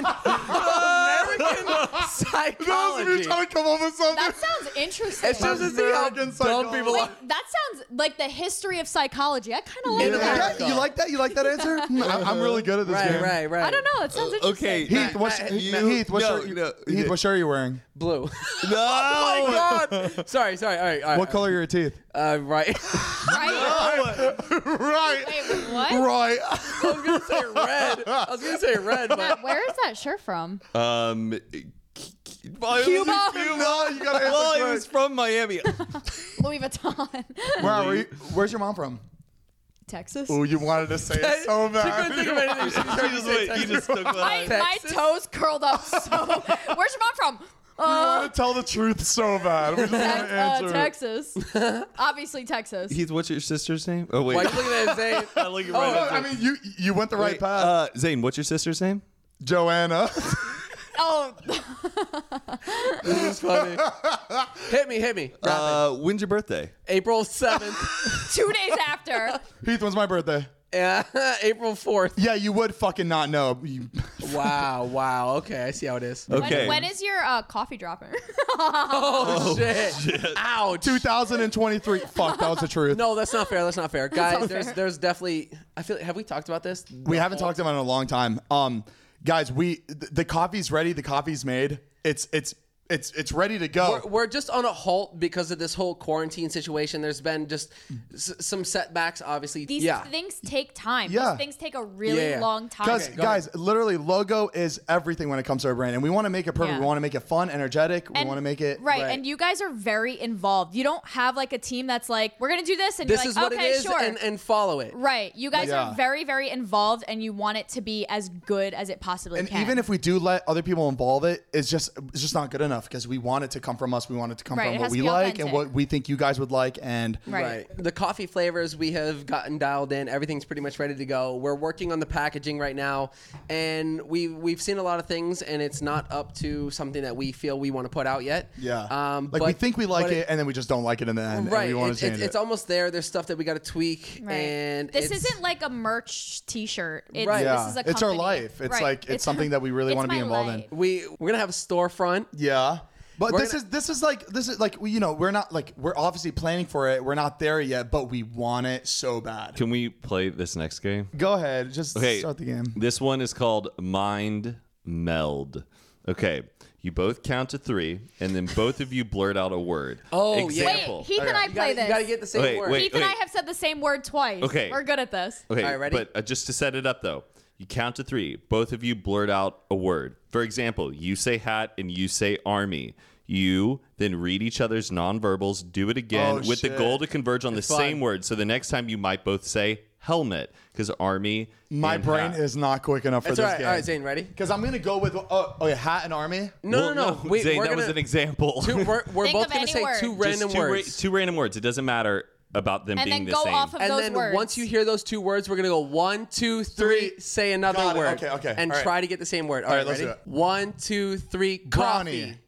psychology. trying to come up with something. That sounds interesting. It's just to see how American dumb psychology. people are. That sounds like the history of psychology. I kind of like Yeah. that. Yeah, you like that? You like that answer? I'm really good at this game. Right. I don't know. It sounds interesting. Okay, Heath, what Heath, what shirt are you wearing? Blue. No. Oh my God. Sorry. All right. What color are your teeth? Right. Right? Right. Wait, what? Right. I was gonna say red, but Matt, where is that shirt from? Cuba. No, you gotta answer Well, it quick. was from Miami. Louis Vuitton. Where's your mom from? Texas. Oh, you wanted to say it so She couldn't bad. think of anything. She just heard you say Texas. You just took My Texas? toes curled up so. Where's your mom from? You want to tell the truth so bad. We just want to answer. Texas. Obviously Texas. Heath, what's your sister's name? Oh wait, Why are you looking at Zane? I look Oh, right I mean, you went the right path. Zane, what's your sister's name? Joanna. Oh, This is funny. Hit me. Rapid. When's your birthday? April 7th. 2 days after. Heath, when's my birthday? Yeah, April 4th. Yeah, you would fucking not know. Wow. Okay, I see how it is. Okay. When is your coffee dropping? Oh, shit. Ouch. 2023. Fuck, that was the truth. No, that's not fair. Guys, not there's fair. there's definitely have we talked about this? We haven't talked about it in a long time. Guys, the coffee's ready. The coffee's made. It's it's ready to go. We're just on a halt because of this whole quarantine situation. There's been just some setbacks, obviously. These things take time. Yeah. These things take a really long time. Because guys, literally, logo is everything when it comes to our brand, and we want to make it perfect. Yeah. We want to make it fun, energetic. We want to make it right. And you guys are very involved. You don't have like a team that's like, we're gonna do this, and This you're is like, what okay, it is, sure, and follow it. right. You guys Yeah. are very, very involved, and you want it to be as good as it possibly And can. even if we do let other people involve it, it's just not good enough because we want it to come from us. We want it to come Right, from it what has to we be like authentic. and what we think you guys would like. And Right. The coffee flavors we have gotten dialed in. Everything's pretty much ready to go. We're working on the packaging right now, and we've seen a lot of things, and it's not up to something that we feel we want to put out yet. yeah, But we think we like but it, and then we just don't like it in the end. Right. And we want to change It's it. almost there. There's stuff that we got to tweak, Right. and this it's- isn't like a merch T-shirt. It's, Right. Yeah. This is a It's our company. life. It's Right. like it's something that we really it's want to be my involved life. in. we're gonna have a storefront. Yeah. But We're this is like we're not like we're obviously planning for it. We're not there yet, but we want it so bad. Can we play this next game? Go ahead, just Okay. start the game. This one is called Mind Meld. Okay. You both count to 3, and then both of you blurt out a word. Oh, yeah. Example. Wait, Heath and I You play gotta, this. you gotta get the same Wait, word. wait. Heath and I have said the same word twice. Okay. We're good at this. Okay, All right, ready? but just to set it up though, you count to 3. Both of you blurt out a word. For example, you say hat and you say army. You then read each other's nonverbals, do it again Oh, with the shit. goal to converge on the fun. same word. So the next time you might both say helmet because army. My and brain hat. is not quick enough for That's this all right. game. All right, Zane, ready? Because I'm gonna go with hat and army. No. Wait, Zane, we're that gonna, was an example. We're Think both of gonna any say word. two Just random words. Two random words. It doesn't matter about them And being then the go same. off of And those then words. once you hear those 2 words, we're gonna go 1, 2, 3. Say another Got it. word. Okay. And All right. try to get the same word. All right, right, let's ready? do it. 1, 2, 3. Brownie. Coffee.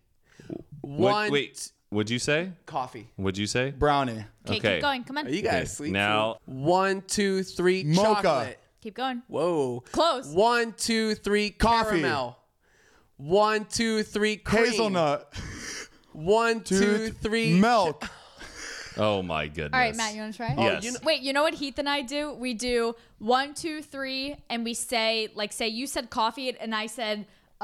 One. Wait, what'd you say? Coffee. What'd you say? Brownie. Okay, Okay. keep going. Come on. You guys sleep. Now, 1, 2, 3. Mocha. Chocolate. Keep going. Whoa. Close. 1, 2, 3. Coffee. Caramel. 1, 2, 3. Cream. Hazelnut. 1, 2, 3. Milk. oh my goodness. All right, Matt, you want to try? Yes. Wait, you know what Heath and I do? We do 1, 2, 3, and we say, say you said coffee and I said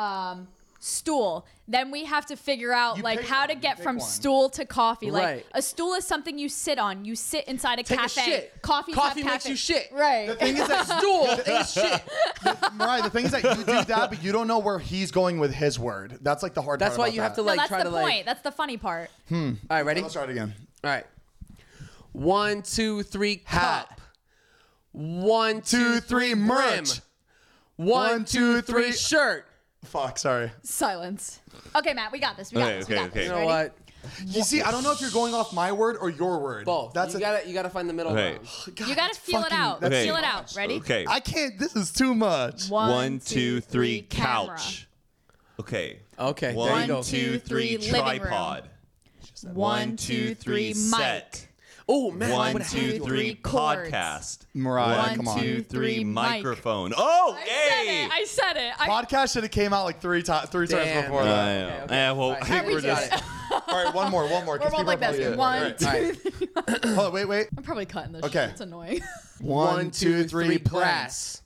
stool. Then we have to figure out You like pick how one, to you get pick from one. stool to coffee. Like Right. a stool is something you sit on. You sit inside a Take cafe. a shit. Coffee makes you shit. Right. The thing is that Stool is shit. Mariah, the thing is that you do that, but you don't know where he's going with his word. That's like the hard That's part. why about you have to that. No, like that's try the to point. like. That's the funny part. All right, ready? Let's try it again. All right. 1, 2, 3. Hat. Cup. 1, 2, 3. merch. 1, 2, 3. Shirt. Fuck, sorry. Silence. Okay, Matt, we got this. We got Okay, this. We got okay, this. You know Ready? what? You see, I don't know if you're going off my word or your word. Both. That's you gotta find the middle Okay. ground. God, You gotta that's feel it fucking- out. that's Okay. Feel too it out. much. Ready? Okay. I can't. This is too much. 1, 2, 3. camera. Couch. Okay. Okay, there you 1, go. 2, 3. living room. Tripod. 1, 2, 3. Set. Oh man, 1, what 2, happened? 3. chords. Podcast. Mariah, 1, come on. 2, 2, 3. 3. Microphone. Oh, hey. I said it. Podcast should have came out like three times Damn. before I that. know. Okay. Well, Right. I think we we're just- just. All right, one more. We're Because both people like are this. probably- 1, All right. 2, All right. 3. Hold on, wait. I'm probably cutting this Okay. shit. It's annoying. 1, 2, 3. Plants. Grass.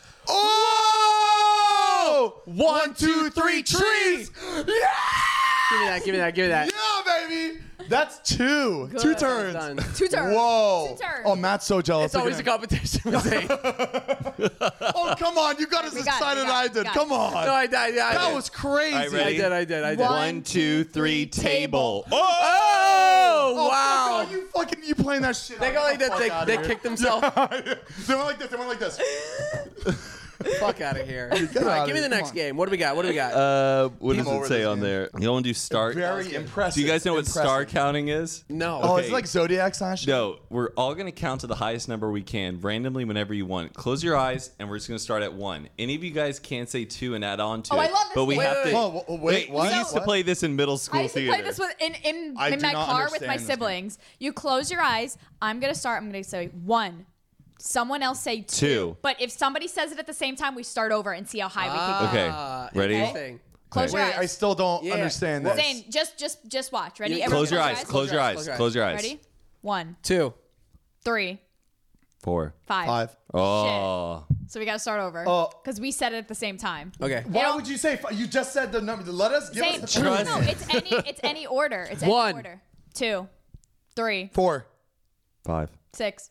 Oh! 1, 2, 3. trees. Yeah! Give me that. Yeah, baby. That's 2. 2 turns. Done. 2 turns. Whoa. 2 turns. Oh, Matt's so jealous. It's Look always a at him. competition with Zane. Oh, come on. You got as We got it, excited we as got I it, did. we got Come it. on. No, I did. That was crazy. All right, ready? I did. 1, 2, 3. Table. Oh, Oh, wow. fuck on, you playing that shit. They go like Fuck that. outta They here. kicked themselves. They went like this. Fuck out of here. All right, give me the next game. What do we got? What does Team it over say this on game. there? You don't want to do star? Very impressive. Do you guys know what Impressive. star counting is? No. Oh, Okay. it's like Zodiac slash. No, we're all going to count to the highest number we can randomly whenever you want. Close your eyes, and we're just going to start at 1. Any of you guys can say 2 and add on to Oh, it. I love this but we game. have Wait, to. wait, what? We used to What? play this in middle I school used to theater. play this in I my do not car with my understand this game. siblings. You close your eyes. I'm going to start. I'm going to say 1. Someone else say 2. But if somebody says it at the same time, we start over and see how high we can go. Okay, ready? Interesting. Close your Wait, eyes. I still don't Yeah. understand Well, this. Zane, just watch. Ready? You- Everyone Close your eyes. Close your eyes. Close your eyes. Ready? 1, 2, 3, 4. 5. 5. Oh. So we got to start over. Oh. Because we said it at the same time. Okay. Why don't- would you say 5? You just said the number. Let us give Same. us the Trust. No, it's any order. It's any 1. order. 2, 3, 4, 5. 6,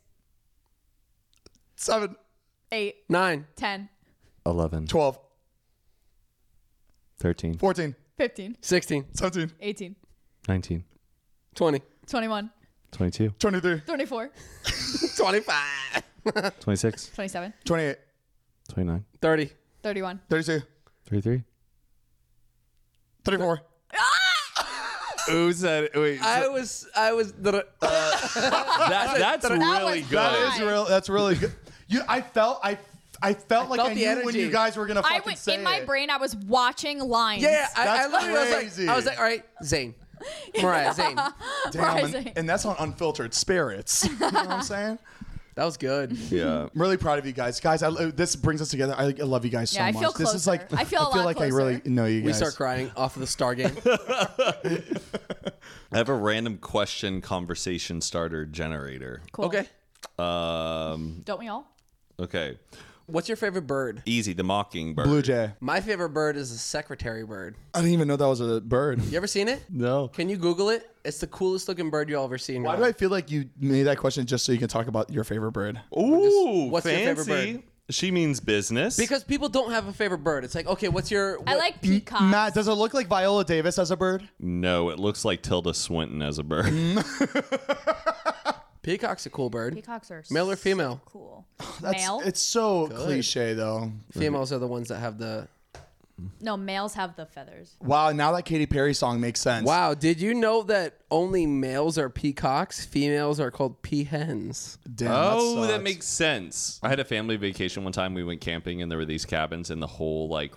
7, 8, 9. 10, 11. 12, 13. 14, 15, 16. 17, 18, 19. 20. 21, 22. 23, 24, 25. 26. 27, 28, 29. 30. 31. 32, 33. 34. Who said it? Wait. I was. That's really was good. That is real. That's really good. I felt like felt I the knew when energy. you guys were gonna I fucking went say in my it. brain. I was watching lines. Yeah, I That's literally crazy. I was like, all right, Zayn. Mariah, Zayn. Damn, and that's on Unfiltered Spirits. You know what I'm saying? That was good. Yeah. I'm really proud of you guys. Guys, this brings us together. I love you guys so Yeah, I much. feel This is like closer. I feel a lot like I really closer. know you guys. We start crying off of the Star game. I have a random question conversation starter generator. Cool. Okay. Don't we all? Okay. What's your favorite bird? Easy, the mockingbird. Blue Jay. My favorite bird is a secretary bird. I didn't even know that was a bird. You ever seen it? No. Can you Google it? It's the coolest looking bird you'll ever see in your Why do I feel like you made that question just so you can talk about your favorite bird? Ooh, what's your fancy. favorite bird? She means business. Because people don't have a favorite bird. It's like, okay, what's your... I like peacocks. Matt, does it look like Viola Davis as a bird? No, it looks like Tilda Swinton as a bird. Peacock's a cool bird. Peacocks are Male or female? cool. That's, Male? It's so cliche though. Females are the ones that have the... No, males have the feathers. Wow, now that Katy Perry song makes sense. Wow, did you know that only males are peacocks? Females are called peahens. Damn, Oh, that sucks. makes sense. I had a family vacation one time. We went camping, and there were these cabins, and the whole like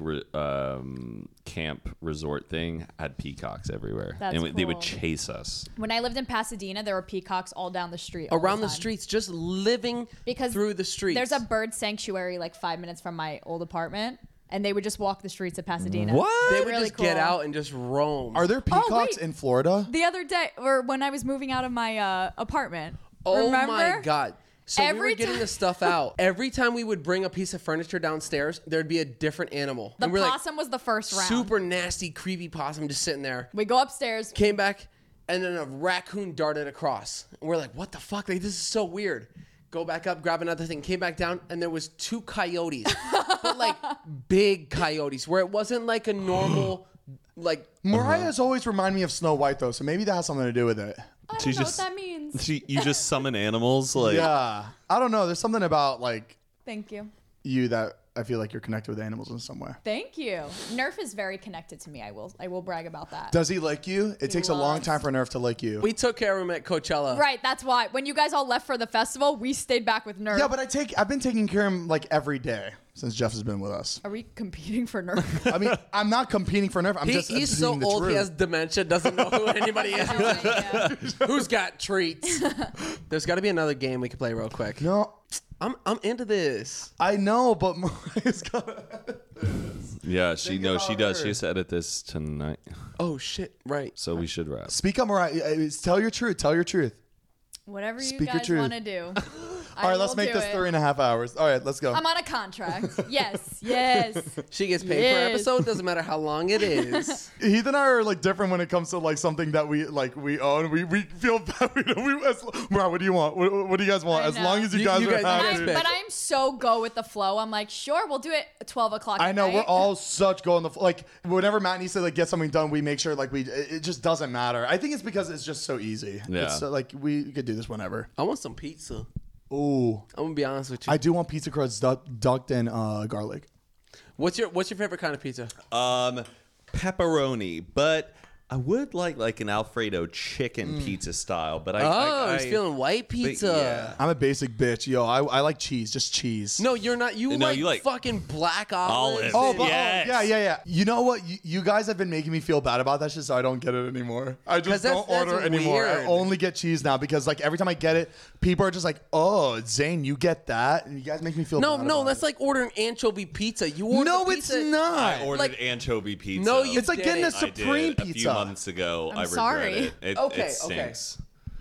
camp resort thing had peacocks everywhere, That's and they would cool. chase us. When I lived in Pasadena, there were peacocks all down the street. all Around the time. streets, just living Because through the streets. There's a bird sanctuary like 5 minutes from my old apartment, and they would just walk the streets of Pasadena. What? They It's would really just get cool. out and just roam. Are there peacocks wait. in Florida? The other day, or when I was moving out of my apartment. Oh remember? my God. So we Every were getting time- the stuff out. Every time we would bring a piece of furniture downstairs, there'd be a different animal. The and we're like, possum was the first round. super nasty, creepy possum just sitting there. We go upstairs. Came back, and then a raccoon darted across. And we're like, what the fuck? Like, this is so weird. Go back up, grab another thing. Came back down, and there was 2 coyotes. But like big coyotes, where it wasn't like a normal, like... Mariah's always remind me of Snow White though, so maybe that has something to do with it. I don't She know just- what that means. You just summon animals like. Yeah, I don't know. There's something about like Thank you. you that I feel like you're connected with animals in some way. Thank you. Nerf is very connected to me. I will brag about that. Does he like you? It takes a long loves- time for Nerf to like you. We took care of him at Coachella. Right, that's why. When you guys all left for the festival, we stayed back with Nerf. Yeah, but I've been taking care of him like every day since Jeff has been with us. Are we competing for Nerf? I mean, I'm not competing for Nerf. I'm just He's so speaking the old, he truth. has dementia, doesn't know who anybody is. Yeah. Who's got treats? There's got to be another game we can play real quick. No, I'm into this. I know, but Mariah's got. Yeah, she knows. She about does. her. She has to edit this tonight, Oh shit! Right. so we should wrap. Speak up, Mariah. Tell your truth. Tell your truth. Whatever you Speak your guys truth. want to do. All right, let's make this 3.5 hours. All right, let's go. I'm on a contract. Yes, yes. She gets paid per Yes. episode. Doesn't matter how long it is. Heath and I are like different when it comes to like something that we own. We feel bad. Mariah, what do you want? What do you guys want? I As know. long as you You- guys you are guys- But you happy. guys I'm, but I'm so go with the flow. I'm like, sure, we'll do it at 12 o'clock. I at know night. we're all such go on the like whenever Matt needs to like get something done, we make sure like it just doesn't matter. I think it's because it's just so easy. Yeah. It's so, like we could do this whenever. I want some pizza. Ooh, I'm gonna be honest with you. I do want pizza crusts ducked in garlic. What's your favorite kind of pizza? Pepperoni, but I would like an Alfredo chicken pizza style. But I He's feeling white pizza. yeah. I'm a basic bitch, yo. I like cheese, just cheese. No, you're not. You No, like you like fucking black olives. olives. Oh, and- but, Yes. yeah. You know what? You guys have been making me feel bad about that shit, so I don't get it anymore. I 'Cause just that's- don't order that's anymore. I weird. only get cheese now because like every time I get it, people are just like, "Oh, Zane, you get that?" And you guys make me feel No, bad no, about that's it. like ordering anchovy pizza. You order No, the it's pizza- not. I ordered Like- anchovy pizza. No, you It's like getting a didn't. I supreme did a few pizza. months ago. I'm I regret sorry. it. It Okay, it stinks.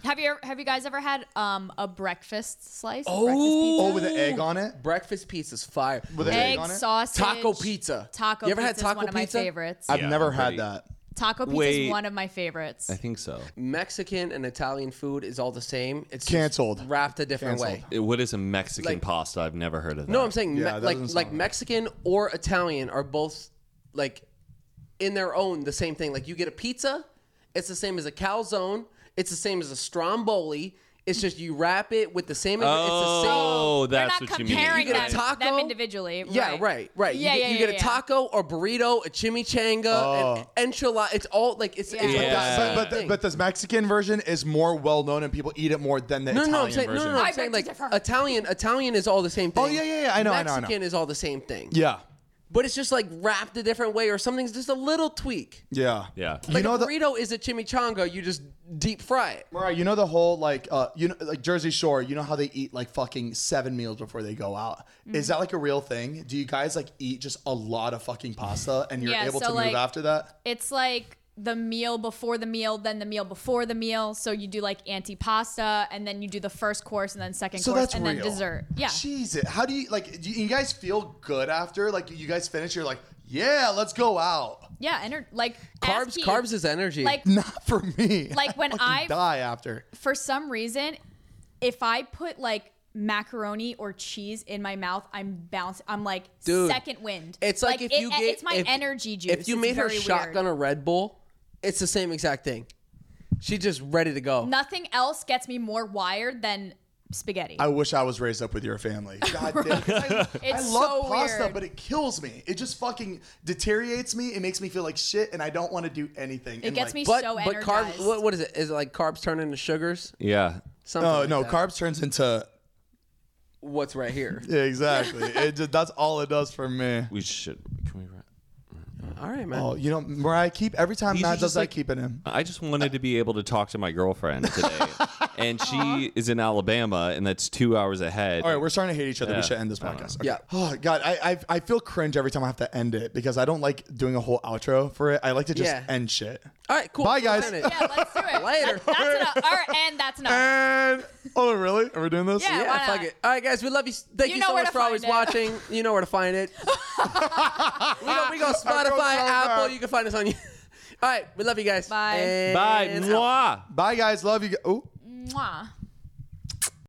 Have you guys ever had a breakfast slice? Oh, with an egg on it? Breakfast pizza's fire. With an egg Egg, on it? sausage, Taco pizza. Taco. You ever had pizza is taco one of my pizza? favorites. I've Yeah, never I'm had pretty- that. Taco pizza Wait. is one of my favorites. I think so. Mexican and Italian food is all the same. It's just Canceled. wrapped a different way. What is a Mexican Like- pasta? I've never heard of that. No, I'm saying Yeah, that doesn't sound like right. Mexican or Italian are both like in their own the same thing. Like you get a pizza, it's the same as a calzone. It's the same as a stromboli. It's just you wrap it with the same. It's the same. Oh, They're that's not what you mean. comparing You get a them, taco? them individually. Yeah, right. Yeah, You get a taco, a burrito, a chimichanga, an enchilada. It's all like it's Yeah. like Yeah. that But thing. this Mexican version is more well known and people eat it more than the Italian I'm saying version. I'm I saying beg like to differ. Italian is all the same thing. Oh, yeah. I know. Mexican is all the same thing. Yeah. But it's just like wrapped a different way or something's just a little tweak. Yeah. Yeah. You Like know a the burrito is a chimichanga, you just deep fry it. Mariah, you know the whole like like Jersey Shore, you know how they eat like fucking 7 meals before they go out. Is that like a real thing? Do you guys like eat just a lot of fucking pasta and you're Yeah, able so, to move like, after that? It's like the meal before the meal, then the meal before the meal. So you do like antipasta, and then you do the first course, and then second So course, that's and real. then dessert. Yeah. Jesus. How do you like do you guys feel good after? Like you guys finish, you're like, yeah, let's go out. Yeah, like ask Keith. Carbs is energy. Like Not for me. Like, when fucking I- die after. for some reason, if I put like macaroni or cheese in my mouth, I'm bouncing. I'm like Dude, second wind. it's like if you get it's my if- energy juice. If you It's made her very shotgun weird. a Red Bull, it's the same exact thing. She's just ready to go. Nothing else gets me more wired than spaghetti. I wish I was raised up with your family. God damn. I It's love so pasta, weird. but it kills me. It just fucking deteriorates me. It makes me feel like shit, and I don't want to do anything. It And, gets like, me But so but energized. carbs. What is it? Is it like carbs turn into sugars? Yeah. Something Oh like no, that. carbs turns into What's right here? yeah, exactly. That's all it does for me. We should. Can we? All right, man. Oh, you know, Mariah, keep every time You Matt should does just, that, like- keep it in. I just wanted to be able to talk to my girlfriend today, and she is in Alabama, and that's 2 hours ahead. All right, we're starting to hate each other. We Yeah. should end this podcast. Okay. Yeah. Oh God, I feel cringe every time I have to end it because I don't like doing a whole outro for it. I like to just Yeah. end shit. All right, cool. Bye, Let's guys. end it. Yeah, let's do it. Later. That's enough. All right, and that's enough. And oh, really? Are we doing this? Yeah. Yeah, why fuck not? it. All right, guys, we love you. Thank You you know so where much to for always find it. watching. You know where to find it. we go Spotify, Apple. You can find us on. All right, we love you guys. Bye. And Bye. out. Mwah. Bye, guys. Love you. Oh. Mwah.